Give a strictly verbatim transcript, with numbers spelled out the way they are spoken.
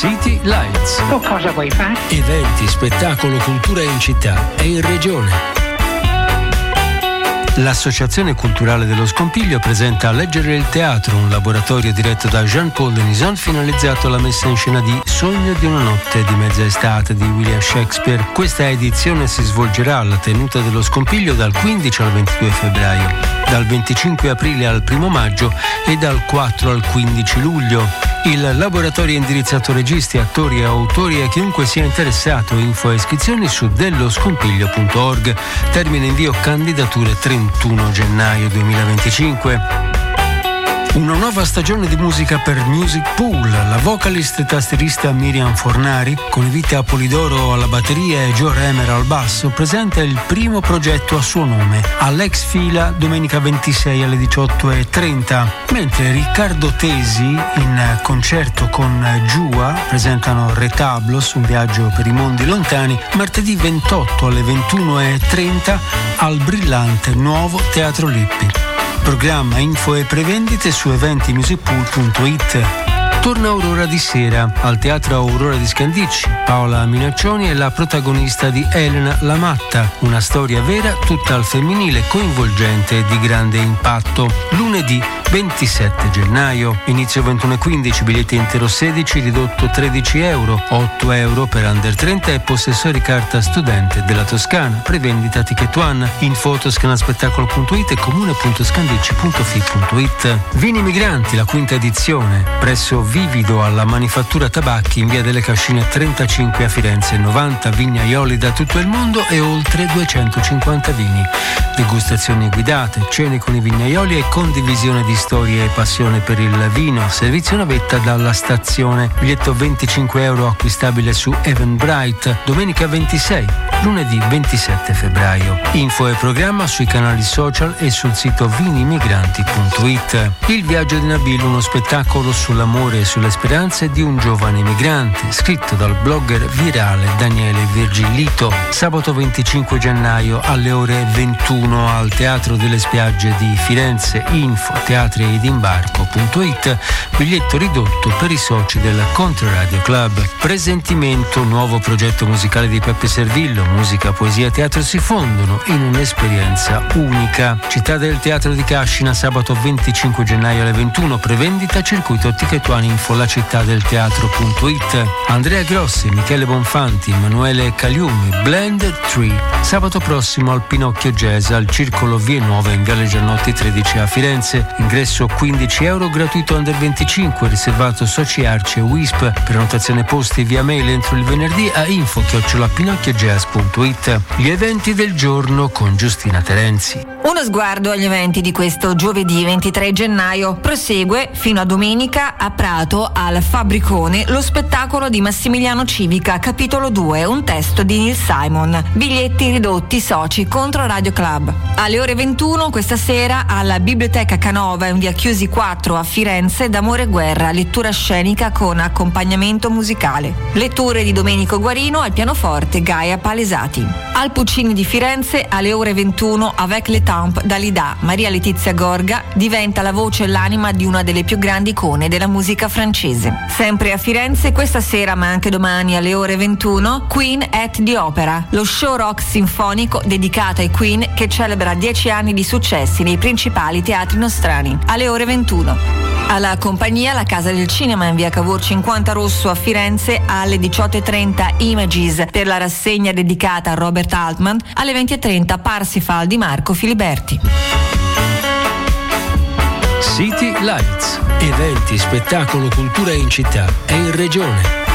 City Lights. Tu cosa vuoi fare? Eventi, spettacolo, cultura in città e in regione. L'Associazione Culturale dello Scompiglio presenta Leggere il Teatro, un laboratorio diretto da Jean-Paul Denison finalizzato alla messa in scena di Sogno di una notte di mezza estate di William Shakespeare. Questa edizione si svolgerà alla tenuta dello Scompiglio dal quindici al ventidue febbraio, dal venticinque aprile al primo maggio e dal quattro al quindici luglio. Il laboratorio è indirizzato a registi, attori e autori e chiunque sia interessato. Info e iscrizioni su delloscompiglio punto org. Termine invio candidature trentuno gennaio duemilaventicinque. Una nuova stagione di musica per Music Pool. La vocalist e tastierista Miriam Fornari, con Vita Polidoro alla batteria e Joe Remer al basso, presenta il primo progetto a suo nome, all'Ex Fila, domenica ventisei alle diciotto e trenta, mentre Riccardo Tesi, in concerto con Giua, presentano Retablos, un viaggio per i mondi lontani, martedì ventotto alle ventuno e trenta al brillante nuovo Teatro Lippi. Programma, info e prevendite su eventi music pool punto it. Torna Aurora di sera. Al Teatro Aurora di Scandicci, Paola Minaccioni è la protagonista di Elena la Matta, una storia vera tutta al femminile, coinvolgente e di grande impatto. Lunedì ventisette gennaio, inizio ventuno e quindici, biglietti intero sedici, ridotto tredici euro, otto euro per under trenta e possessori carta studente della Toscana, prevendita Ticket One, info toscanaspettacolo punto it e comune punto scandicci punto fi punto it. Vini Migranti, la quinta edizione, presso Vivido alla Manifattura Tabacchi in via delle Cascine trentacinque a Firenze, novanta vignaioli da tutto il mondo e oltre duecentocinquanta vini. Degustazioni guidate, cene con i vignaioli e condivisione di storie e passione per il vino, servizio navetta dalla stazione. Biglietto venticinque euro acquistabile su Eventbrite, domenica ventisei, lunedì ventisette febbraio. Info e programma sui canali social e sul sito vinimigranti punto it. Il viaggio di Nabil, uno spettacolo sull'amore e sulle speranze di un giovane migrante, scritto dal blogger virale Daniele Virgillito. Sabato venticinque gennaio alle ore ventuno al Teatro delle Spiagge di Firenze. Info teatri ed imbarco punto it. Biglietto ridotto per i soci del Controradio Club. Presentimento, nuovo progetto musicale di Peppe Servillo. Musica, poesia e teatro si fondono in un'esperienza unica. Città del Teatro di Cascina, sabato venticinque gennaio alle ventuno, prevendita circuito Ticket One, info la città del teatro punto it. Andrea Grossi, Michele Bonfanti, Emanuele Caliumi, Blended Tree, sabato prossimo al Pinocchio Jazz al Circolo Vie Nuove in Viale Giannotti tredici a Firenze. Ingresso quindici euro, gratuito under venticinque, riservato soci Arci e Wisp. Prenotazione posti via mail entro il venerdì a info chiocciola pinocchiojazz punto it. Gli eventi del giorno con Giustina Terenzi. Uno sguardo agli eventi di questo giovedì ventitré gennaio. Prosegue fino a domenica a Prato al Fabricone lo spettacolo di Massimiliano Civica, capitolo due, un testo di Neil Simon. Biglietti ridotti soci Contro Radio Club. Alle ore ventuno questa sera alla Biblioteca Canova in via Chiusi quattro a Firenze, D'amore e guerra, lettura scenica con accompagnamento musicale. Letture di Domenico Guarino al pianoforte, Gaia Palesati. Al Puccini di Firenze alle ore ventuno avec le temps Dalida, Maria Letizia Gorga diventa la voce e l'anima di una delle più grandi icone della musica francese. Sempre a Firenze questa sera ma anche domani alle ore ventuno, Queen at the Opera, lo show rock sinfonico dedicato ai Queen che celebra dieci anni di successi nei principali teatri nostrani. Alle ore ventuno. Alla compagnia La Casa del Cinema in via Cavour cinquanta Rosso a Firenze alle diciotto e trenta Images per la rassegna dedicata a Robert Altman, alle venti e trenta Parsifal di Marco Filiberti. City Lights, eventi, spettacolo, cultura in città e in regione.